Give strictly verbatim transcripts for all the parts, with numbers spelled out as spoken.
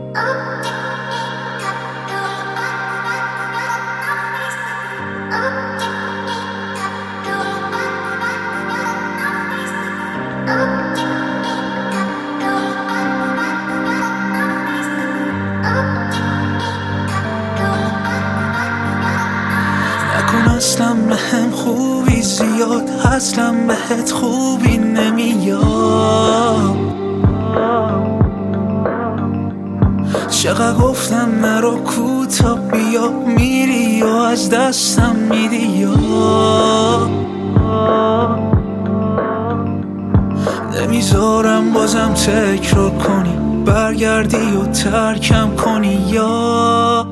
اصلا به هم خوبی زیاد، اصلا بهت خوبی نمیاد. چقدر گفتم نرو کوتا بیا، میری و از دستم میدی یا نمیذارم بازم تکرار کنی، برگردی و ترکم کنی یا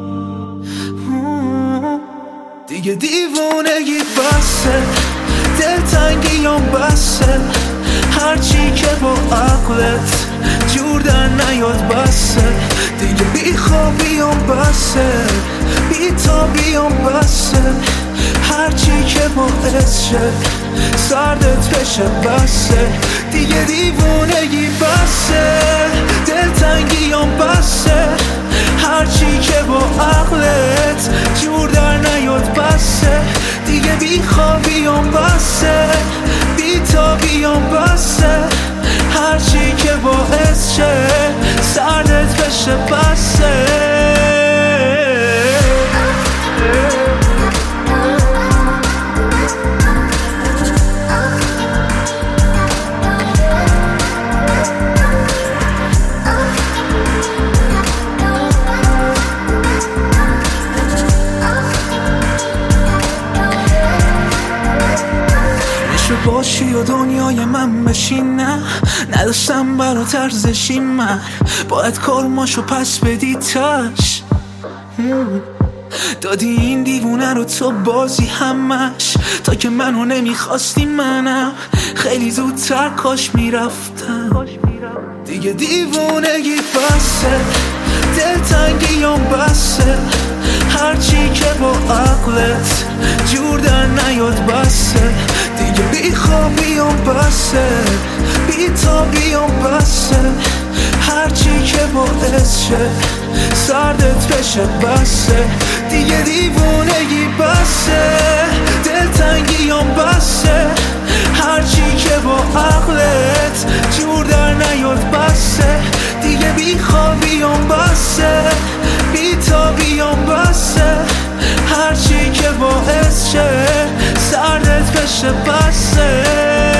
دیگه دیوونگی بسه، دلتنگیام بسه، هرچی که با عقلت جور در نیاد بسه، دیگه بیخوابیام بسه، بیتابیام بسه، هرچی که باعث شه سردت بشه بسه، دیگه دیوونگی بسه، دلتنگیام بسه، هرچی که با عقلت جور در نیاد بسه، دیگه بیخوابیام بسه، بیتابیام بسه، هرچی که باعث شه سردت بشه بسه. باشی و دنیای من بشی، نه نداشتم برات ارزشی، من باید کارماشو پس بدی تش دادی این دیوونه رو تو بازی همش، تا که منو نمیخواستی منم خیلی زودتر کاش میرفتم، دیگه دیوونگی بسه، دلتنگیام بسه، هرچی که با عقلت جور در نیاد بسه، دیگه بیخوابیام بسه، بیتابیام بسه، هرچی که باعث شه سردت بشه بسه، دیگه دیوونگی بسه، دلتنگیام بسه، هرچی که با عقلت جور در نیاد بسه، دیگه بیخوابیام بسه، بیتابیام بسه، هرچی که باعث شه سردت بشه بسه.